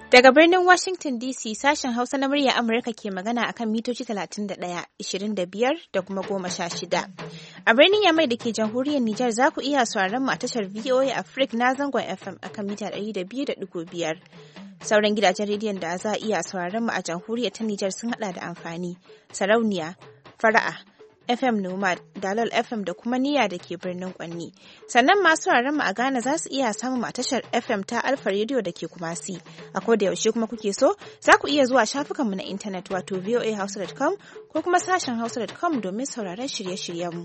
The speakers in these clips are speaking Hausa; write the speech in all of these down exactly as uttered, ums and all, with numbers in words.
Daga birnin Washington D C sashen Hausa na murya Amurka ke magana akan mitoci talatin da ɗaya, ishirin da biyar da kuma goma sha shida. A birnin Yamai da ke jamhuriyar Nijar za ku iya sauraron mu a tashar V O A Africa na zangon F M akan mita ɗari da biyu da ɗigo biyar. Sauran gidajen rediyon da za a iya sauraron mu a jamhuriyar ta Nijar sun haɗa da amfani, sarauniya, fara'a, F M Nomad, Dalol F M da kuma Niyya da ke birnin Kwanni. Sannan masu sauraron mu a Ghana za su iya samun a tashar F M ta Alfa Radio da ke Kumasi. A koda yaushe kuma kuke so, za ku iya zuwa shafukanmu na intanet wato v o a hausa dot com ko kuma sashen hausa dot com domin sauraron shirye-shiryenmu.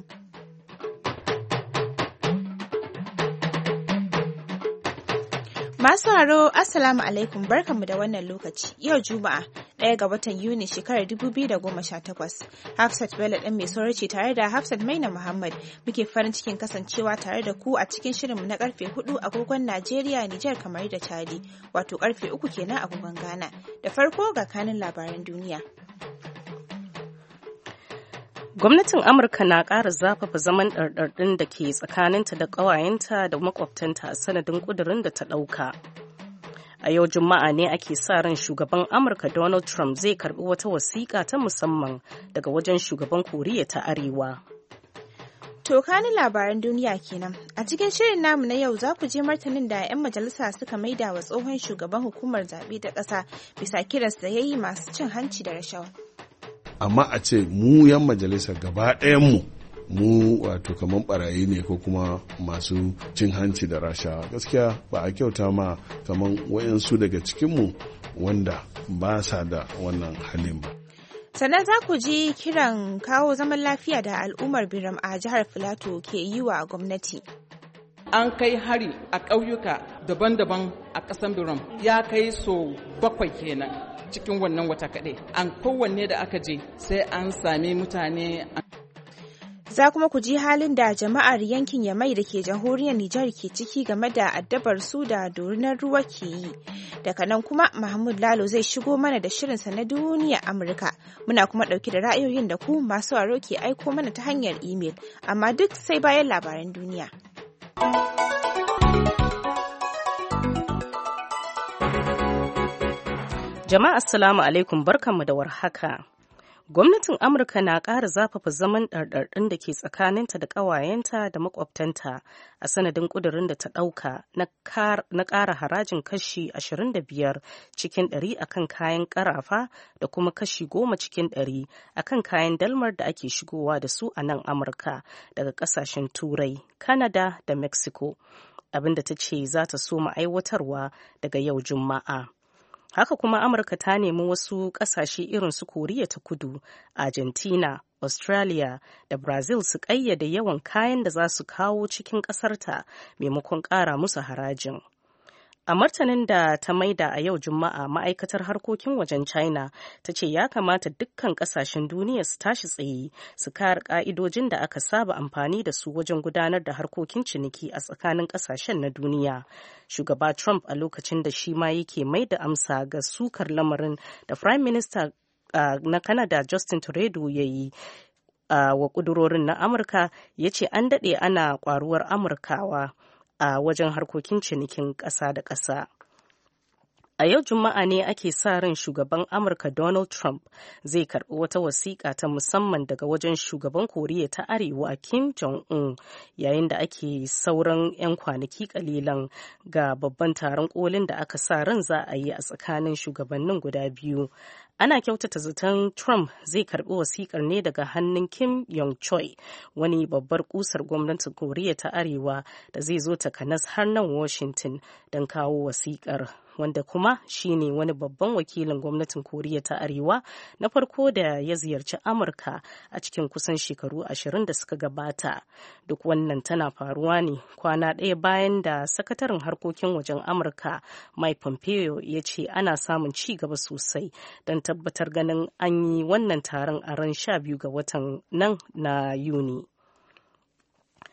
Masu sauraro, Assalamu alaikum, barkanmu da wannan lokaci. Yau Juma'a, ɗaya ga watan Yuni shekarar dubu biyu da goma sha takwas. Hafsat Bello ɗan mai saurace tare da Hafsat Maina Muhammad muke farin cikin kasancewa tare da ku a cikin shirinmu na karfe hudu agogon Najeriya, Nijar, kamar da Chadi, wato karfe uku kenan agogon Ghana. Da farko ga kanin labaran duniya. Gwamnatin Amurka na ƙara zafafa zaman ɗarɗarɗin da ke tsakaninta da ƙawayenta da makwabtanta a sanadin ƙudurin da ta ɗauka. A yau Juma'a ne ake sa ran shugaban Amurka Donald Trump zai karɓi wata wasiƙa ta musamman daga wajen shugaban Koriya ta Arewa. To kanin labaran duniya kenan. A cikin shirin namu na yau za ku je martanin da 'yan majalisa suka maida wa tsohon shugaban hukumar zaɓe ta ƙasa bisa kiransa da ya yi masu cin hanci da rashawa. Amma a ce mu 'yan majalisa gaba ɗayanmu mu wato kamar barayi ne ko kuma masu cin hanci da rashawa, gaskiya ba a kyauta ma kamar wayansu daga cikinmu wanda ba sa da wannan halin ba. Sannan za ku ji kiran kawo zaman lafiya da al'ummar Biram a jihar Filato ke yi wa gwamnati. An kai hari a ƙauyuka daban-daban a ƙasar Biram, ya kai so bakwai kenan cikin wannan wata kaɗai. An kowanne da aka je sai an sami mutane. Za kuma ku ji halin da jama'ar yankin Yamai da ke jamhuriyar Nijar ke ciki game da addabar su da dorinar ruwa ke yi. Daga nan kuma Mahmud Lalo zai shigo mana da shirinsa na duniya Amurka. Muna kuma ɗauki da ra'ayoyin da ku masu waro ke aiko mana ta hanyar imel. Amma duk sai bayan labaran duniya. Jama'a assalamu alaikum, barkanmu da warhaka. Gwamnatin Amurka na ƙara zafafa zaman ɗarɗarɗin da ke tsakaninta da ƙawayenta da makwabtanta a sanadin ƙudurin da ta ɗauka na ƙara harajin kashi ashirin da biyar cikin ɗari akan kayan ƙarafa da kuma kashi goma cikin ɗari akan kayan dalmar da ake shigowa da su a nan Amurka daga ƙasashen Turai, Canada da Mexico, abinda ta ce za ta so aiwatarwa daga yau Juma'a. Haka kuma Amurka ta nemi wasu ƙasashe irin su Koriya ta Kudu, Argentina, Australia da Brazil su ƙayyade yawan kayan da za su kawo cikin ƙasarta maimakon ƙara musu harajin. A martanin da ta maida a yau Juma'a, ma'aikatar harkokin wajen China ta ce ya kamata dukkan ƙasashen duniya su tashi tsaye su kare ƙa'idojin da aka saba amfani da su wajen gudanar da harkokin ciniki a tsakanin ƙasashen na duniya. Shugaba Trump a lokacin da shi ma yake mai da amsa ga sukar lamarin da Prime Minister uh, na Canada Justin Trudeau ya yi uh, wa ƙudurorin na Amurka, ya ce an daɗe ana ƙwaruwar Amurkawa a wajen harkokin cinikin ƙasa da ƙasa. A yau Juma'a ne ake sa ran shugaban Amurka Donald Trump zai karɓi wata wasiƙa ta musamman daga wajen shugaban Koriya ta Arewa Kim Jong-un yayin da ake sauran 'yan kwanaki kalilan ga babban taron kolin da aka sa ran za a yi a tsakanin shugabannin guda biyu. Ana kyautata zaton Trump zai karɓi wasiƙar ne daga hannun Kim Yong-chol, wani babbar kusar gwamnatin Koriya ta Arewa da zai zo takanas har nan Washington don kawo wasiƙar, wanda kuma shine wani babban wakilin gwamnatin Koriya ta Arewa na farko da ya ziyarci Amurka a cikin kusan shekaru ashirin da suka gabata. Duk wannan tana faruwa ne kwana ɗaya bayan da sakataren harkokin wajen Amurka Mike Pompeo ya ce ana samun ci gaba sosai don tabbatar ganin an yi wannan taron a ran sha biyu ga watan nan na Yuni.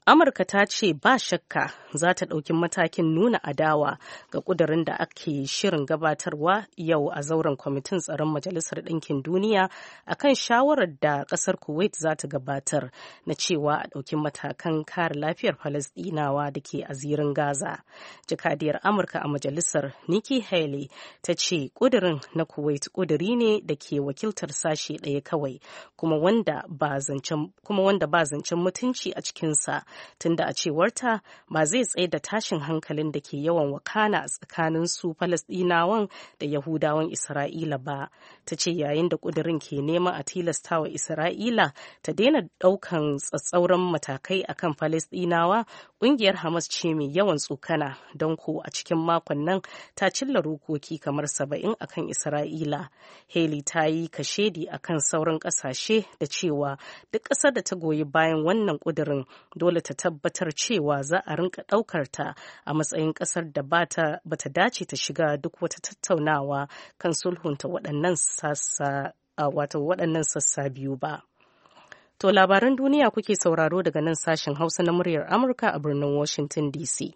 Amurka ta ce ba shakka za ta ɗauki matakin nuna adawa ga ƙudurin da ake shirin gabatarwa yau a zauren kwamitin tsaron Majalisar Ɗinkin Duniya a kan shawarar da ƙasar Kuwait za ta gabatar na cewa a ɗauki matakan kare lafiyar Falasɗinawa da ke a zirin Gaza. Jakadiyar Amurka a Majalisar Nikki Haley ta ce ƙudurin na Kuwait ƙuduri ne da ke wakiltar sashe ɗaya kawai kuma wanda ba zancen mutunci a cikinsa. Tunda a cewarta ba zai tsaye da tashin hankalin da ke yawan wakana a tsakanin su Falasɗinawan da Yahudawan Isra'ila ba. Ta ce yayin da ƙudurin ke neman a tilastawa Isra'ila ta daina ɗaukan tsatsauran matakai akan Falasɗinawa, ƙungiyar Hamas ce mai yawan tsokana don ko a cikin makon nan ta cilla rokoki kamar saba'in akan Isra'ila. Haley ta yi kashedi akan sauran ƙasashe da cewa duk ƙasar da ta goyi bayan wannan ƙudurin dole ta tabbatar cewa za a rinka ɗaukar ta a matsayin ƙasar da bata bata dace ta shiga duk wata tattaunawa kan sulhunta waɗannan sassa wato waɗannan sassa biyu ba. To labaran duniya kuke sauraro daga nan sashen Hausa na muryar Amurka a birnin Washington D C.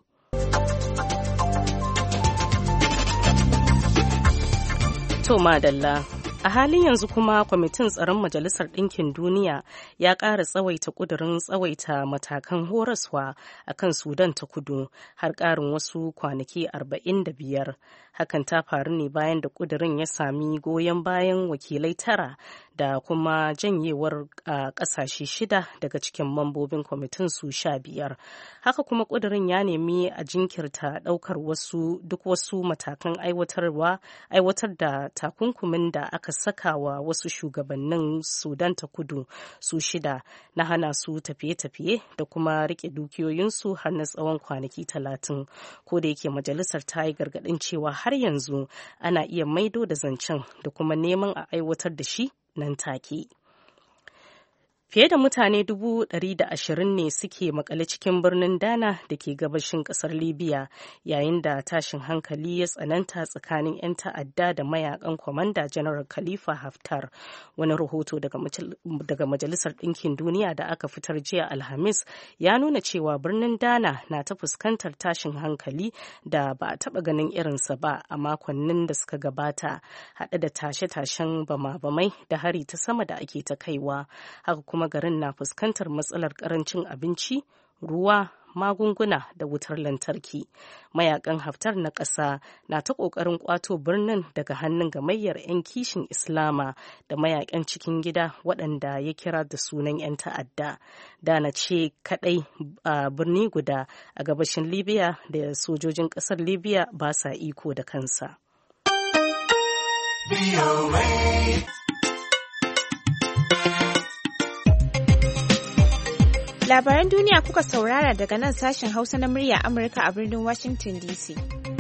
To madalla. A halin yanzu kuma kwamitin tsaron Majalisar Ɗinkin Duniya ya ƙara tsawaita ƙudurin tsawaita matakan horaswa a kan Sudan ta kudu har ƙarin wasu kwanaki arba'in da biyar. Hakan ta faru ne bayan da ƙudurin ya sami goyon bayan wakilai tara da kuma janyewar ƙasashe shida daga cikin mambobin kwamitin su sha biyar. Haka kuma ƙudurin ya nemi a jinkirta ɗaukar wasu duk wasu matakan aiwatarwa aiwatar da takunkumin da aka saka wa wasu shugabannin Sudan ta kudu su shida na hana su tafiye-tafiye da kuma rike dukiyoyinsu har na tsawon kwanaki talatin. Ko da yake majalisar ta yi gargaɗin cewa har yanzu ana iya maido da zancen da kuma neman a aiwatar da shi nan take. Fiye da mutane dubu ɗari da ashirin ne suke makale cikin birnin Dana da ke gabashin ƙasar Libya yayin da tashin hankali ya tsananta tsakanin 'yan ta'adda da mayakan Kwamanda General Khalifa Haftar. Wani rahoto daga Majalisar Ɗinkin Duniya da aka fitar jiya Alhamis ya nuna cewa birnin Dana na ta fuskantar tashin hankali da ba a taɓa ganin irinsa ba a makonnin da suka gabata, haɗe da tashe-tashen bama-bamai da hari ta sama da ake ta kaiwa. Haka kuma garin na fuskantar matsalar karancin abinci, ruwa, magunguna da wutar lantarki. Mayakan Haftar na ƙasa na ta ƙoƙarin ƙwato birnin daga hannun gamayyar 'yan kishin Islama da mayakan cikin gida waɗanda ya kira da sunan 'yan ta'adda. Dana ce kaɗai a birni guda a gabashin Libya da sojojin ƙasar Libya ba sa iko da kansa. Labaran duniya kuka saurara daga nan sashen Hausa na murya Amurka a birnin Washington D C.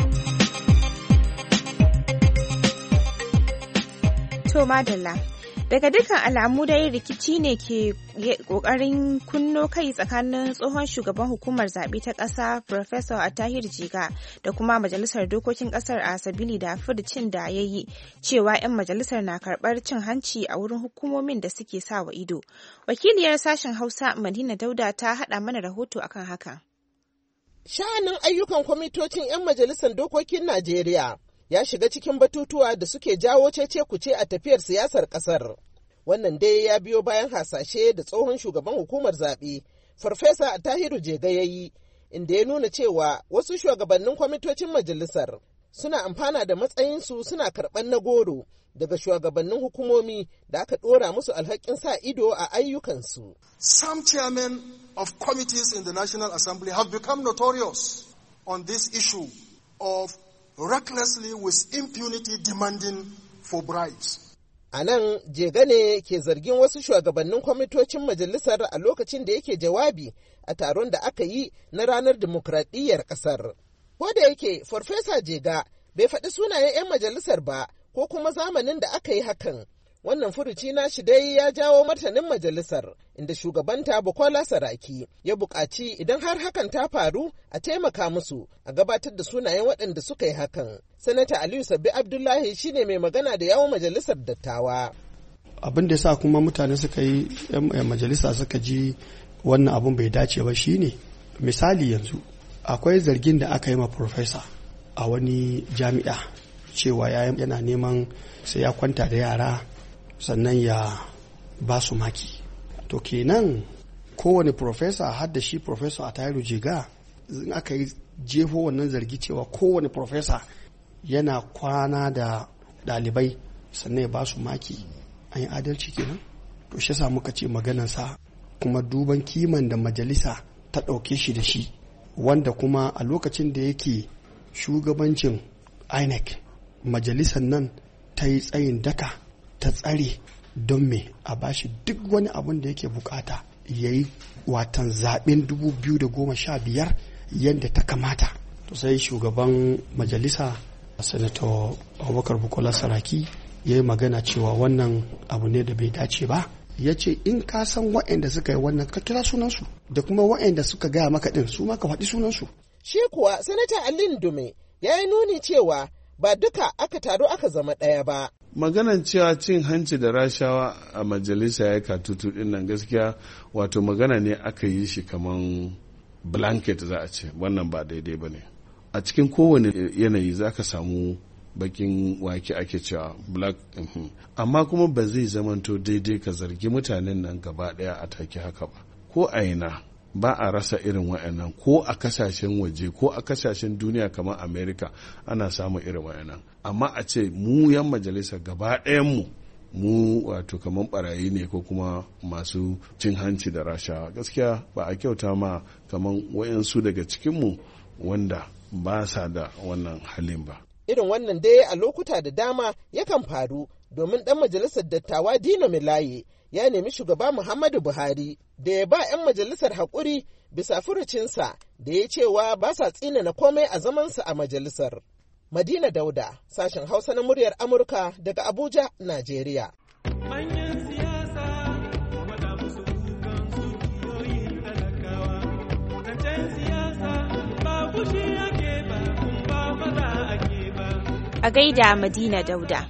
To madalla. Daga dukkan alamu dai rikici ne ke kokarin kunno kai tsakanin tsohon shugaban hukumar zaɓe ta ƙasa Professor Attahir Jiga da kuma majalisar dokokin ƙasar a sabili da furucin da ya yi cewa 'yan majalisar na karɓar cin hanci a wurin hukumomin da suke sa wa ido. Wakiliyar sashen Hausa Madina Dauda ta haɗa mana rahoto akan hakan. Sha'anin ayyukan kwamitocin 'yan majalisar dokokin Najeriya ya shiga cikin batutuwa da suke jawo cece-kuce a tafiyar siyasar ƙasar. Wannan dai ya biyo bayan hasashe da tsohon shugaban hukumar zaɓe, Farfesa Attahiru Jega ya yi, inda ya nuna cewa wasu shugabannin kwamitocin majalisar suna amfana da matsayinsu suna karɓar na goro daga shugabannin hukumomi da aka ɗora musu alhakin sa ido a ayyukansu. Some chairmen of committees in the National Assembly have become notorious on this issue of recklessly with impunity demanding for bribes. A nan Jega ne ke zargin wasu shugabannin kwamitocin majalisar a lokacin da yake jawabi a taron da aka yi na ranar dimokuraɗiyyar ƙasar. Ko da yake Farfesa Jega bai faɗi sunayen 'yan majalisar ba ko kuma zamanin da aka yi hakan. Wannan furuci na shi dai ya jawo martanin majalisar, inda shugabanta Bukola Saraki ya buƙaci idan har hakan ta faru a taimaka musu a gabatar da sunayen waɗanda suka yi hakan. Sanata Aliyu Sabbi Abdullahi shine mai magana da yawon majalisar dattawa. Abin da ya sa kuma mutane suka yi majalisa suka ji wannan abun bai dace ba shine misali yanzu akwai zargin da aka yi ma professor a wani jami'a cewa yana neman sai ya kwanta da yara sannan ya ba su maki. To kenan kowane professor har da shi professor a Tahiru Jega in aka yi jefo wannan zargi cewa kowane professor yana kwana da ɗalibai sannan ya ba su maki, an yi adalci kenan? To shi yasa muka ce maganansa kuma duban kiman da majalisa ta ɗauke shi da shi, wanda kuma a lokacin da yake shugabancin I N E C majalisar nan ta yi tsayin daka ta tsare don me a bashi duk wani abin da yake bukata ya yi watan zaben dubu biyu da goma sha biyar yadda ta kamata. To sai shugaban majalisa Senator Abubakar Bukola Saraki ya yi magana cewa wannan abu ne da bai dace ba. Ya ce in ka san waɗanda suka yi wannan ka kira sunansu da kuma waɗanda suka gaya maka ɗin su ma ka faɗi sunansu. Shi kuwa Sanata Alin Dume ya yi nuni cewa ba duka aka taru aka zama ɗaya ba. Maganan cewa cin hanci da rashawa a majalisa ya katutu ɗin nan gaskiya wato magana ne aka yi shi kaman blanket za a ce, wannan ba daidai ba ne. A cikin kowane yanayi za ka samu bakin wake ake cewa black, uh-huh. Amma kuma ba zai zamanto daidai ka zargi mutanen nan gaba daya a take haka ba. Ko a ina ba a rasa irin wa'annan, ko a kasashen waje ko a kasashen duniya kamar America ana samun irin wa'annan. Amma a ce mu yan majalisa gaba ɗayan mu mu wato kamar barayi ne ko kuma masu cin hanci da rashawa, gaskiya ba a kyauta ma kamar wayansu daga cikinmu wanda ba sa da wannan halin ba. Irin wannan dai a lokuta da dama yakan faru, domin ɗan majalisar dattawa Dino Melaye ya nemi shugaba Muhammadu Buhari da ya ba 'yan majalisar haƙuri bisa furucinsa da ya cewa ba sa tsinana komai a zamansa a majalisar. Madina Dauda, sashen Hausa na muryar Amurka daga Abuja, Najeriya. A gaida Madina Dauda.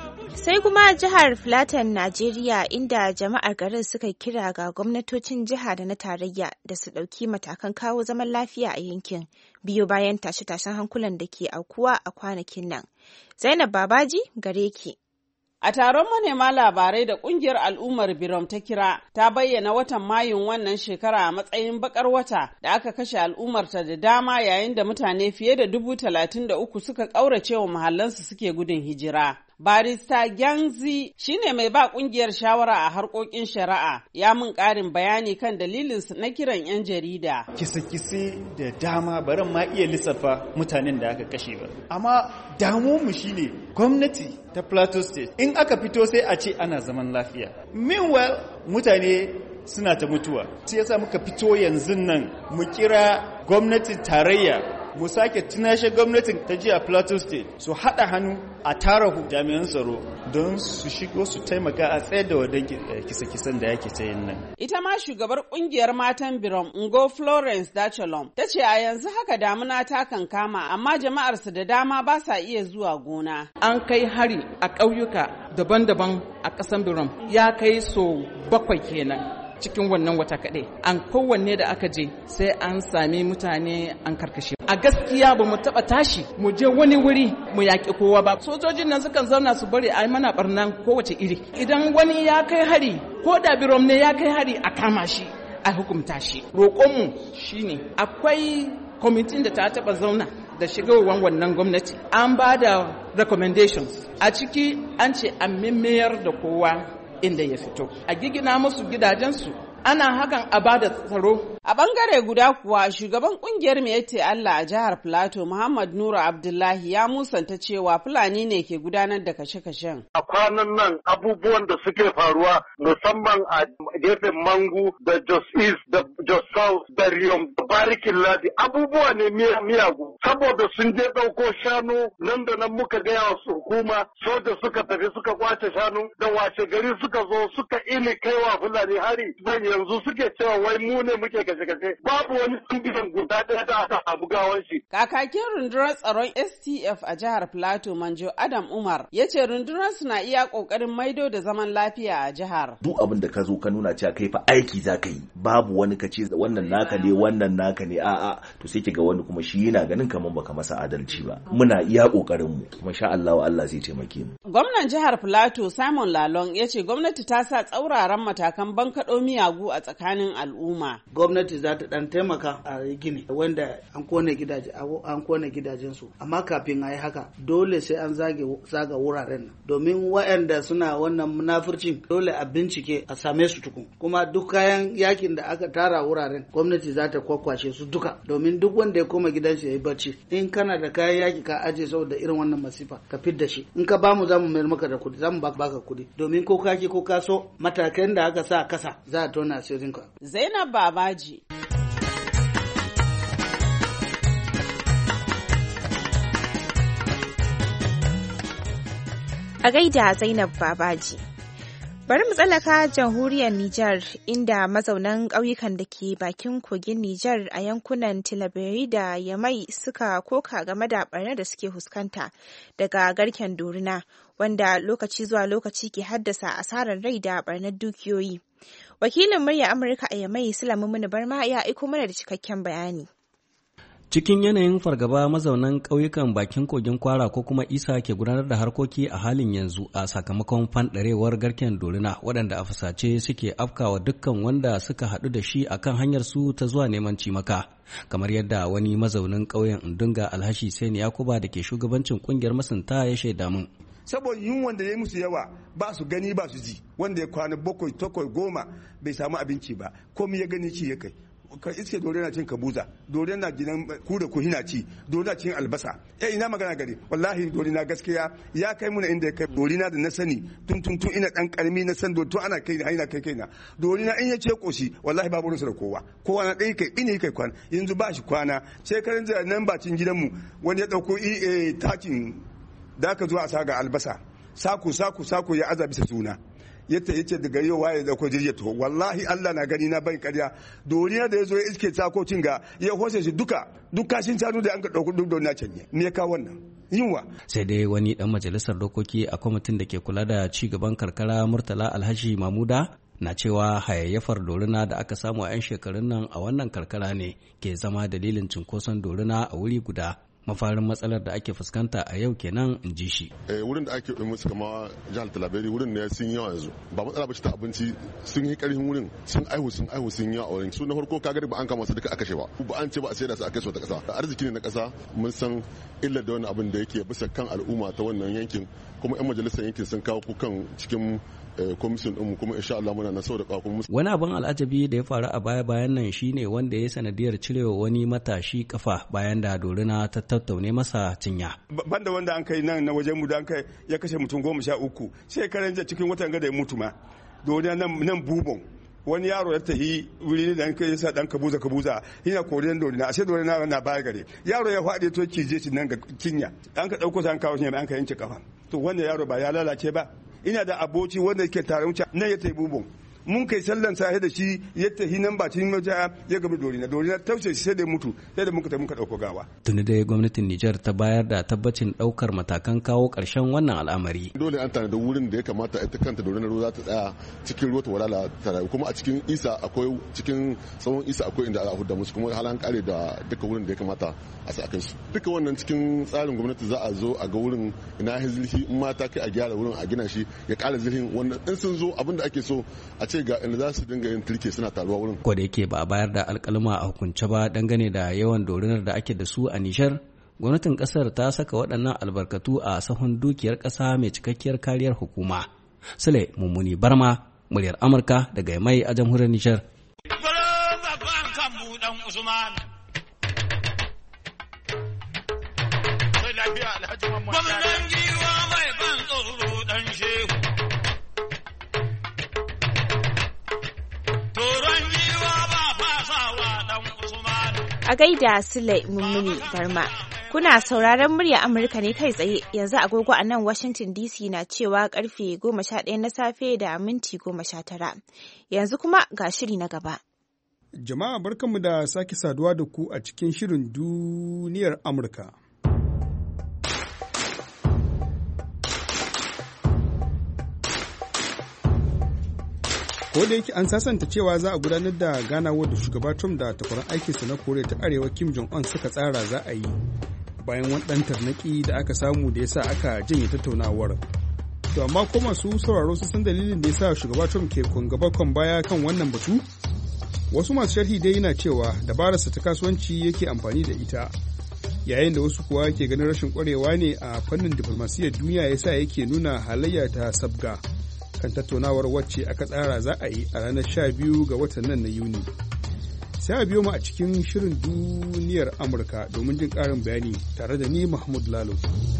Sai kuma jihar Filatan Najeriya, inda jama'ar garin suka kira ga gwamnatocin jiha da na tarayya da su ɗauki matakan kawo zaman lafiya a yankin biyo bayan tashe-tashen hankulan da ke aukuwa a kwanakin nan. Zainab Babaji gare ki. A taron manema labarai da kungiyar al'ummar Birom ta kira, ta bayyana watan Mayun wannan shekara a matsayin bakar wata da aka kashe al'ummarta da dama, yayin da mutane fiye da dubu talatin da uku suka ƙaurace wa mahallansu suke gudun hijira. Barista Gyanzi shine mai ba kungiyar shawara a harkokin shari'a, ya mun ƙarin bayani kan dalilinsu na kiran 'yan jarida. Kise-kise da dama baran ma iya lissafa mutanen da aka kashe ba. Amma damuwarmu shine gwamnati ta Plateau State in aka fito sai a ce ana zaman lafiya. Meanwhile mutane suna ta mutuwa. Sai yasa muka fito yanzu nan mu kira gwamnatin tarayya, mu sake tunashe gwamnatin ta jiya Plateau State su haɗa hannu a tara jami'an tsaro don su shigo su taimaka a tsayar da wadan kisa-kisan da yake ta yin nan. Ita ma shugabar kungiyar matan Birom Ngo Florence Dachalom ta ce a yanzu haka damuna ta kankama, amma jama'arsu da dama ba sa iya zuwa gona. An kai hari a ƙauyuka daban-daban a ƙasar Birom, ya kai so bakwai kenan cikin wannan wata kaɗai. An kowanne da aka je sai an sami mutane an karkashe. A gaskiya ba mu taɓa tashi mu je wani wuri mu yaƙi kowa ba. Sojojin nan sukan zauna su bari a yi mana ɓarnan kowace iri. Idan wani ya kai hari ko da Birom ne ya kai hari, a kama shi a hukumta shi. Roƙonmu shine akwai kwamitin da ta taɓa zauna da shigowar wannan gwamnati. An ba da recommendations. A ciki an ce an mimayar da kowa inda ya fito, a gigina musu gidajensu, ana hakan a bada tsaro. A bangare guda kuwa shugaban kungiyar Miyetti Allah a jihar Plateau Muhammad Nura Abdullahi ya musanta cewa Fulani ne ke gudanar da kashe-kashen. A kwanan nan abubuwan da suke faruwa musamman a gefen Mangu da Jos East da Jos South da Riyom da Barikin Ladi abubuwa ne miyagu, saboda sun je ɗauko shanu nan da nan muka gaya wa hukuma, soja suka tafi suka kwace shanu da washe gari suka zo suka ini kaiwa Fulani hari manyan yanzu suke cewa wai mu ne muke kashe-kashe babu wani tsungiyan guda ɗaya da aka samu gawan shi. Kakakin rundunar tsaron S T F a jihar Plateau Manjo Adam Umar ya ce rundunar su na iya ƙoƙarin maido da zaman lafiya a jihar. Duk abin da ka zo ka nuna cewa kai fa aiki za ka yi babu wani ka ce wannan naka ne wannan naka ne a'a to sai ki ga wani kuma shi yana ganin kamar baka masa adalci ba. Muna iya ƙoƙarin mu kuma sha Allah Allah zai taimake mu. Gwamnan jihar Plateau Simon Lalong ya ce gwamnati ta sa tsauraran matakan bankaɗo miyagu a tsakanin al'umma. Gwamnati za ta ɗan taimaka a gini wanda an kone gidaje an kone gidajensu amma kafin a yi haka dole sai an zage zaga wuraren domin waɗanda suna wannan munafurcin dole a bincike a same su tukun kuma duk kayan yakin da aka tara wuraren gwamnati za ta kwakwashe su duka domin duk wanda ya koma gidansa ya yi barci in kana da kayan yaki ka aje saboda irin wannan masifa ka fidda shi in ka bamu za mu mayar maka da kudi za mu baka kudi domin ko kaki ko kaso matakan da aka sa kasa za a tona asirin ka. Zainab Babaji. A gaida Zainab Babaji. Bari mu tsallaka jamhuriyar Nijar inda mazaunan ƙauyukan da ke bakin kogin Nijar a yankunan Tilaberi da Yamai suka koka game da ɓarnar da suke fuskanta daga garken dorina wanda lokaci zuwa lokaci ke haddasa asarar rai da ɓarnar dukiyoyi. Wakilin murya Amurka a Yamai Sulaiman Muni Barma ya aiko mana da cikakken bayani. Cikin yanayin fargaba mazaunan ƙauyukan bakin kogin kwara ko kuma isa ke gudanar da harkoki a halin yanzu a sakamakon fanɗarewar garken dorina waɗanda a fusace suke afkawa dukkan wanda suka haɗu da shi akan hanyar su ta zuwa neman cimaka. Kamar yadda wani mazaunin ƙauyen Ndunga Alhashi Sani Yakuba da ke shugabancin ƙungiyar masunta ya shaida min. Saboda yunwan da ya musu yawa ba su gani ba su ji wanda ya kwana bakwai takwai goma bai samu abinci ba komai ya gani ci ya kai. Ka iske dore na cin kabuza dore na gidan ku da ku hina ci dore na cin albasa eh ina magana gari wallahi dore na gaskiya ya kai muna inda kai dore na da na sani tun tun tun ina dan karmi na san dore to ana kai haina kai kaina dore na in ya ce koshi wallahi babu rusu da kowa kowa na dai kai ina kai kwana yanzu ba shi kwana sai karan da nan bacin gidanmu wani ya dauko eh takin da ka zo a saga albasa saku saku saku ya aza bisa suna yadda yace daga yau waye da ko jirje to wallahi Allah na gani na bai karya doriya da yazo ya iske tsakocin ga ya hose shi duka duk kashin tanu da an ka dauko duk doriya canye me ya kawo wannan yunwa sai dai wani dan majalisar dokoki a kwamitin da ke kula da ci gaban karkara Murtala Alhaji Mamuda na cewa hayayyafar dorina da aka samu a 'yan shekarun nan a wannan karkara ne ke zama dalilin cinkoson dorina a wuri guda. Mafarin matsalar da ake fuskanta a yau kenan in ji shi. Eh wurin da ake yi musu kama jihar Talabiri wurin ne sun yawa yanzu. Ba matsala ba ce ta abinci sun yi karhin wurin sun aihu sun aihu sun yawa a wurin. Su na farko kaga ba an kama su duka aka kashe ba. Ba an ce ba a sai da su a kai su ta kasa. Arziki ne na kasa mun san illar da wani abin da yake bisa kan al'umma ta wannan yankin kuma 'yan majalisar yankin sun kawo kukan cikin komishin ɗinmu kuma insha Allah muna na sau da kakon musu. Wani abin al'ajabi da ya faru a baya bayan nan shine wanda ya sanadiyar cirewa wani matashi kafa bayan da dorina ta tattaune masa cinya. Banda wanda an kai nan na wajen mu da an kai ya kashe mutum goma sha uku shekaran jiya cikin watan gada ya mutu ma dorina nan nan bubon wani yaro ya tafi wuri da an kai yasa dan kabuza kabuza yana koriyan dorina ashe dorina na baya gare yaro ya faɗi to kije shi nan ga kinya an ka dauko sa an kawo shi an ka yanke kafa to wannan yaro ba ya lalace ba. Ina da aboci wanda ke tare wuce nan ya tafi bubun mun kai sallan sahi da shi ya tafi nan ba cikin mata ya gaba dorina dorina taushe shi sai da mutu sai da muka tafi muka dauko gawa. Tuni dai gwamnatin Nijar ta bayar da tabbacin daukar matakan kawo karshen wannan al'amari. Dole an tana da wurin da ya kamata ita kanta dorina ruwa za ta tsaya cikin ruwa ta walala ta rayu kuma a cikin isa akwai cikin tsawon isa akwai inda a hudda musu kuma halan kare da duka wurin da ya kamata a sa kai su. Duka wannan cikin tsarin gwamnati za a zo a ga wurin ina zilhi in ma ta kai a gyara wurin a gina shi ya kara zilhin wannan in sun zo abin da ake so a ce ga inda za su dinga yin turke suna taruwa wurin. Ko da yake ba a bayar da alkalma a hukunce ba dangane da yawan dorinar da ake da su a Nijar, gwamnatin kasar ta saka waɗannan albarkatu a sahun dukiyar ƙasa mai cikakkiyar kariyar hukuma. Sule Mummuni Barma, muryar Amurka daga Yamai a jamhuriyar Nijar. Gwamnan giwa mai ban tsoro dan shehu. A gaida Sule Mummuni Barma. Kuna sauraron murya Amurka ne kai tsaye yanzu agogo a nan Washington D C na cewa karfe goma sha ɗaya na safe da minti goma sha tara. Yanzu kuma ga shiri na gaba. Jama'a barkanmu da sake saduwa da ku a cikin shirin duniyar Amurka. Ko da yake an sasanta cewa za a gudanar da ganawar da shugaba Trump da takwaran aikinsa na Koriya ta Arewa Kim Jong-un suka tsara za a yi bayan wani ɗan tarnaki da aka samu da ya sa aka janye tattaunawar. To amma ko masu sauraro su san dalilin da ya sa shugaba Trump ke gaba kan baya kan wannan batu? Wasu masu sharhi dai yana cewa dabararsa ta kasuwanci yake amfani da ita, yayin da wasu kuwa ke ganin rashin ƙwarewa ne a fannin diflomasiyyar duniya ya sa yake nuna halayya ta sabga kan tattaunawar wacce aka tsara za a yi a ranar sha biyu ga watan nan na Yuni. Sai a biyo mu a cikin shirin duniyar Amurka domin jin ƙarin bayani tare da ni Mahmud Lalo.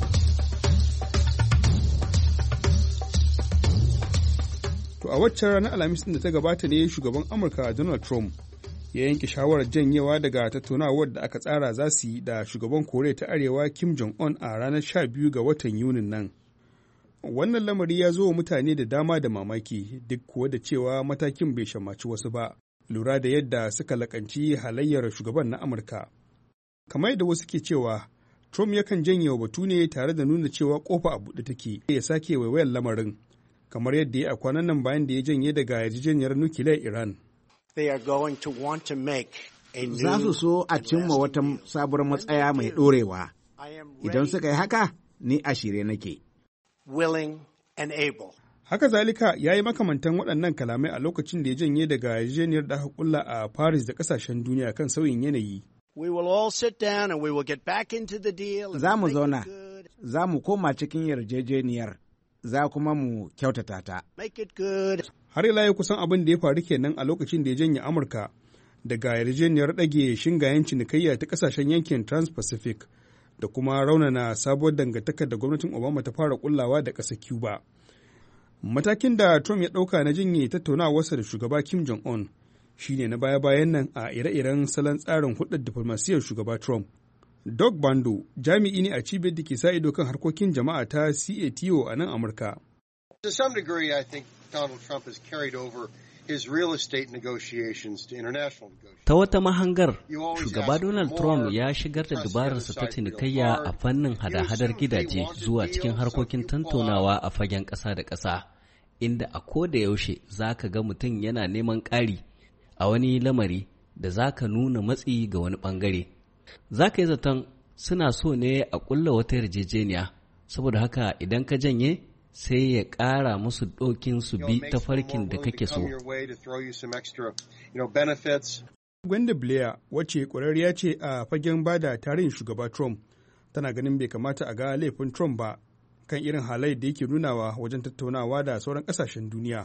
To a waccan ranar Alhamis da ta gabata ne shugaban Amurka Donald Trump ya yanke shawarar janyewa daga tattaunawar da aka tsara za su yi da shugaban Koriya ta Arewa Kim Jong-un a ranar sha biyu ga watan Yunin nan. Wannan lamari ya zo wa mutane da dama da mamaki duk kuwa da cewa matakin bai shammaci wasu ba, lura da yadda suka lakanci halayyar shugaban na Amurka. Kamar yadda wasu ke cewa, Trump yakan janye wa batu ne tare da nuna cewa kofa a buɗe take ya sake waiwayar lamarin, kamar yadda ya a kwanan nan bayan da ya janye daga yarjejeniyar nukiliyar Iran. Za su so a cimma wata sabuwar matsaya mai ɗorewa. Idan suka yi haka, ni a shirye nake. willing and able. Haka zalika ya yi makamantan waɗannan kalamai a lokacin da ya janye daga yarjejeniyar da aka kulla a Paris da ƙasashen duniya kan sauyin yanayi. We will all sit down and we will get back into the deal. Za mu zauna, za mu koma cikin yarjejeniyar, za kuma mu kyautata ta. Make it good. Har ila yau kusan abin da ya faru kenan a lokacin da ya janye Amurka daga yarjejeniyar ɗage shingayen cinikayya ta ƙasashen yankin Trans-Pacific da kuma raunana sabuwar dangantakar da gwamnatin Obama ta fara kullawa da ƙasar Cuba. Matakin da Trump ya ɗauka na jinye tattaunawarsa da shugaba Kim Jong-un shi ne na baya-bayan nan a ire-iren salon tsarin hulɗar diflomasiyyar shugaba Trump. Doug Bando jami'i ne a cibiyar da ke sa ido kan harkokin jama'a ta C A T O a nan Amurka. To some degree, I think Donald Trump has carried over his real estate negotiations to international negotiations. Ta wata mahangar, shugaba Donald Trump ya shigar da dubararsa ta cinikayya a fannin hada-hadar gidaje zuwa cikin harkokin tantaunawa a fagen ƙasa da ƙasa, inda a ko da yaushe za ka ga mutum yana neman ƙari a wani lamari da za ka nuna matsi ga wani ɓangare. Za ka yi zaton suna so ne a ƙulla wata yarjejeniya, saboda haka idan ka janye sai ya ƙara musu ɗokin su bi ta farkin da kake so. Gwenda Blair, wacce ƙwararriya ce a fagen bada tarihin shugaba Trump, tana ganin bai kamata a ga laifin Trump ba kan irin halayyar da yake nunawa wajen tattaunawa da sauran ƙasashen duniya.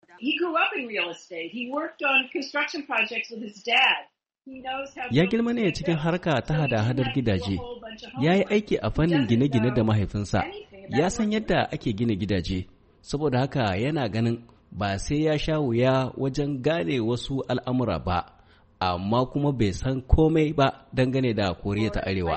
Ya girma ne cikin harka ta hada-hadar gidaje, ya yi aiki a fannin gine-gine da mahaifinsa, ya san yadda ake gina gidaje, saboda haka yana ganin ba sai ya sha wuya wajen gane wasu al'amura ba, amma kuma bai san komai ba dangane da Koriya ta Arewa.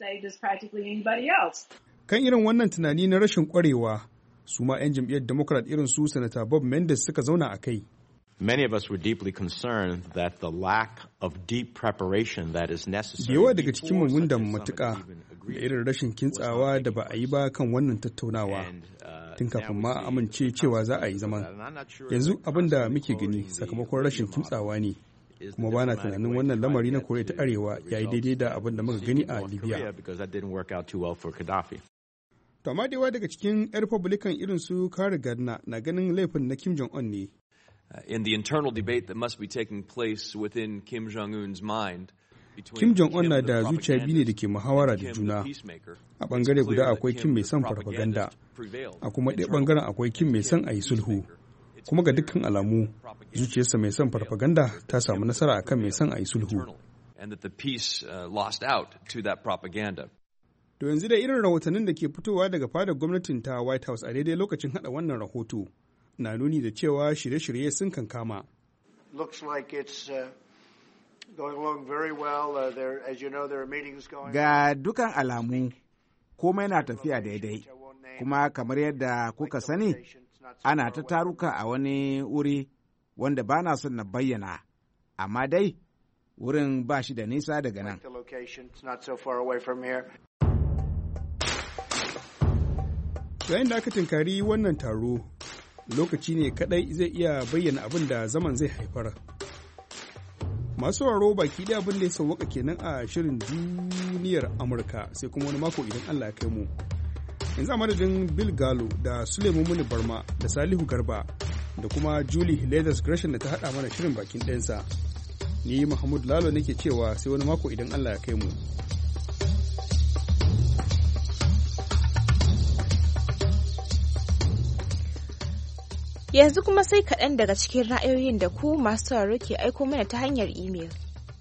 Kan irin wannan tunani na rashin ƙwarewa, su ma 'yan jam'iyyar Democrat irin su Sanata Bob Mendes suka zauna a kai. Many of us were deeply concerned that the lack of deep preparation that is necessary. Yawa daga cikin mun da matuƙa da irin rashin kintsawa da ba a yi ba kan wannan tattaunawa tun kafin ma a amince cewa za a yi zaman. Yanzu abin da muke gani sakamakon rashin kintsawa ne, kuma ba na tunanin wannan lamari na Koriya ta Arewa ya yi daidai da abin da muka gani a Libya. To amma da daga cikin 'yan Republican irin su Kari Gardner na ganin laifin na Kim Jong-un ne. Uh, in the internal debate that must be taking place within Kim Jong-un's mind. Kim Jong-un na da zuciya biyu ne da ke muhawara da juna. A ɓangare guda akwai Kim mai son farfaganda, a kuma ɗaya ɓangaren akwai Kim mai son a yi sulhu. Kuma ga dukkan alamu, zuciyarsa mai son farfaganda ta samu nasara akan mai son a yi sulhu. To yanzu da irin rahotannin da ke fitowa daga fadar gwamnatin ta White House a daidai lokacin haɗa wannan rahoto, na nuni da cewa shirye-shirye sun kankama. Ga dukan alamu komai na tafiya daidai, kuma kamar yadda kuka sani ana ta taruka a wani wuri wanda ba na son na bayyana, amma dai wurin ba shi da nisa daga nan. Yayin da aka tinkari wannan taro, lokaci ne kadai zai iya bayyana abin da zaman zai haifar. Masu sauraro baki ɗaya abin da ya sauwaka kenan a shirin duniyar Amurka, sai kuma wani mako idan Allah ya kai mu. Yanzu a madadin Bill Gallo da Suleiman Muni Barma da Salihu Garba da kuma Julie Leathers Gresham da ta haɗa mana shirin bakin ɗayansa. Ni Mahmud Lalo nake cewa sai wani mako idan Allah ya kai mu. Yanzu kuma sai kaɗan daga cikin ra'ayoyin da ku masu sauraro ke aiko mana ta hanyar imel.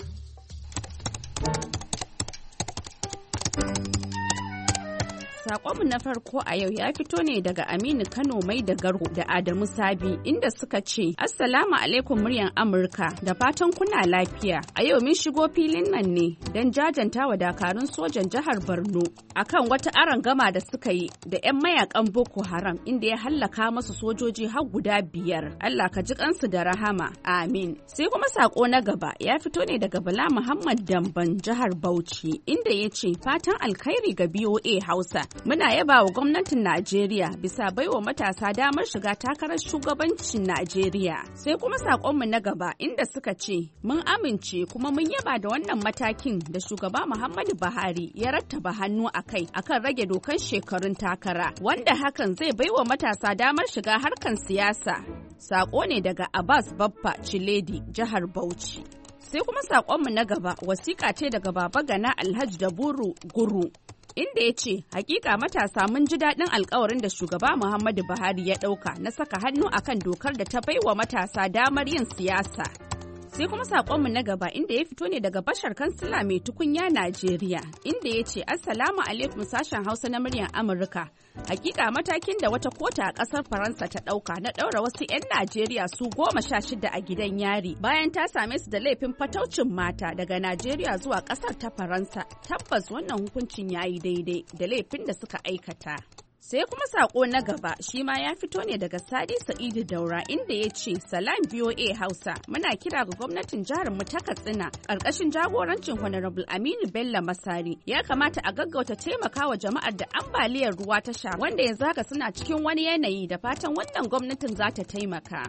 Sakonmu na farko a yau ya fito ne daga Aminu Kano Mai da Garo da Adamu Sabi inda suka ce Assalamu alaikum muryan Amurka da fatan kuna lafiya. A yau mun shigo filin nan ne don jajanta wa dakarun sojan jihar Borno akan wata arangama da suka yi da 'yan mayakan Boko Haram inda ya hallaka masu sojoji har guda biyar. Allah ka ji kansu da rahama. Amin. Sai kuma sako na gaba ya fito ne daga Bala Muhammad Damban jihar Bauchi inda ya ce fatan alkhairi ga B O A Hausa. Muna yaba wa gwamnatin Najeriya bisa baiwa matasa damar shiga takarar shugabancin Najeriya. Sai kuma sakonmu na gaba inda suka ce mun amince kuma mun yaba da wannan matakin da shugaba Muhammadu Buhari ya rattaba hannu a kai akan rage dokan shekarun takara wanda hakan zai baiwa matasa damar shiga harkan siyasa. Sako ne daga Abbas Baffa Ciledi jihar Bauchi. Sai kuma sakonmu na gaba wasiƙa ce daga Baba Gana Alhaji Daburu Guru. Inda ya ce hakika matasa mun ji daɗin alkawarin da shugaba Muhammadu Buhari ya ɗauka na saka hannu akan dokar da ta baiwa matasa damar yin siyasa. Sai kuma saƙonmu na gaba inda ya fito ne daga Bashar Kansila mai tukunya Najeriya inda ya ce Assalamu alaikum sashen Hausa na muryar Amurka. Hakika matakin da wata kota a ƙasar Faransa ta ɗauka na ɗaura wasu 'yan Najeriya su goma sha shida a gidan yari bayan ta same su da laifin fataucin mata daga Najeriya zuwa ƙasar ta Faransa. Tabbas wannan hukuncin ya yi daidai da laifin da suka aikata. Sai kuma sako na gaba shi ma ya fito ne daga Sadi Sa'idu Daura inda ya ce Salam B O A Hausa muna kira ga gwamnatin jihar mu ta Katsina karkashin jagorancin Honorable Aminu Bello Masari ya kamata a gaggauta taimakawa jama'ar da ambaliyar ruwa ta sha wanda yanzu haka suna cikin wani yanayi da fatan wannan gwamnatin za ta taimaka.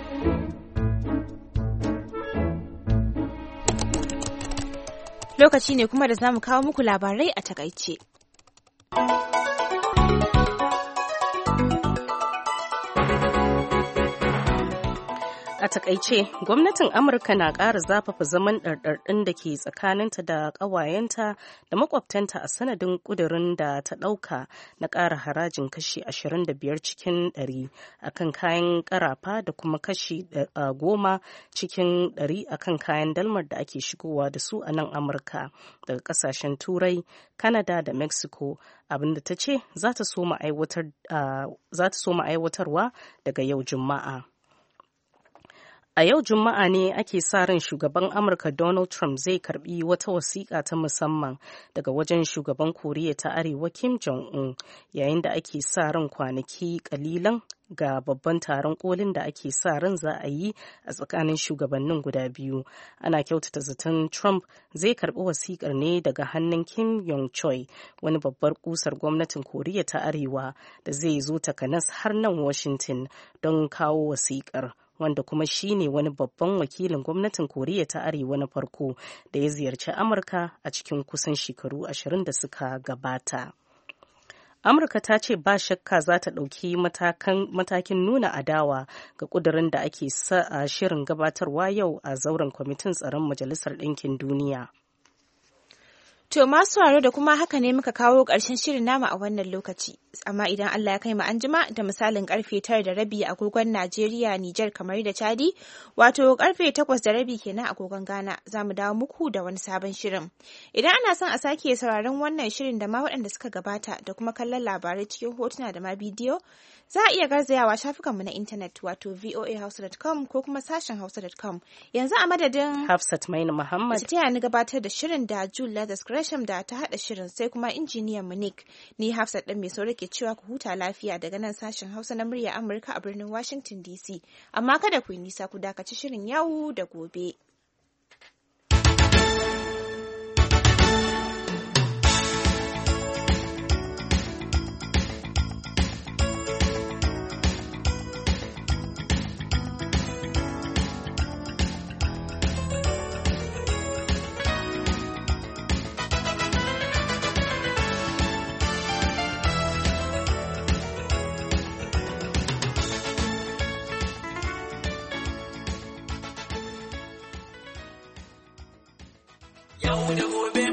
Lokaci ne kuma da za mu kawo muku labarai a takaice. A takaice, gwamnatin Amurka na ƙara zafafa zaman ɗarɗarɗin da ke tsakaninta da ƙawayenta da makwabtanta a sanadin ƙudurin da ta ɗauka na ƙara harajin kashi ashirin da biyar cikin ɗari akan kayan ƙarafa da kuma kashi goma cikin ɗari akan kayan dalmar da ake shigowa da su a nan Amurka daga ƙasashen Turai, Canada da Mexico, abinda ta ce za ta soma aiwatarwa daga yau Juma'a. A yau Juma'a ne ake sa ran shugaban Amurka Donald Trump zai karbi wata wasiƙa ta musamman daga wajen shugaban Koriya ta Arewa Kim Jong-un yayin da ake sa ran kwanaki kalilan ga babban taron kolin da ake sa ran za a yi a tsakanin shugabannin guda biyu. Ana kyautata zaton Trump zai karbi wasiƙar ne daga hannun Kim Yong-chol, wani babbar kusar gwamnatin Koriya ta Arewa da zai zo takanas har nan Washington don kawo wasiƙar. Wanda kuma shi ne wani babban wakilin gwamnatin Koriya ta Arewa na farko da ya ziyarci Amurka a cikin kusan shekaru ashirin da suka gabata. Amurka ta ce ba shakka za ta ɗauki matakin nuna adawa ga ƙudurin da ake shirin gabatarwa yau a zauren kwamitin tsaron Majalisar Ɗinkin Duniya. To masu sauraro da kuma haka ne muka kawo ƙarshen shirin namu a wannan lokaci. Amma idan Allah ya kai mu anjima da misalin karfe tara da rabi agogon Najeriya, Nijar, kamar da Chadi, wato karfe takwas da rabi kenan agogon Ghana, za mu dawo muku da wani sabon shirin. Idan ana son a sake sauraron wannan shirin da ma waɗanda suka gabata da kuma kallon labarai cikin hotuna da ma bidiyo, za a iya garzayawa shafukanmu na intanet wato voa hausa dot com ko kuma sashen hausa dot com. Yanzu a madadin Hafsat Maina Muhammad ta taya ni gabatar da shirin da Jude Lathers Gresham da ta haɗa shirin, sai kuma injiniyan mu Nick, ni Hafsat ɗan mai saurari ke cewa ku huta lafiya daga nan sashen Hausa na murya Amurka a birnin Washington D C. Amma kada ku yi nisa, ku dakaci shirin yau da gobe. Yau da gobe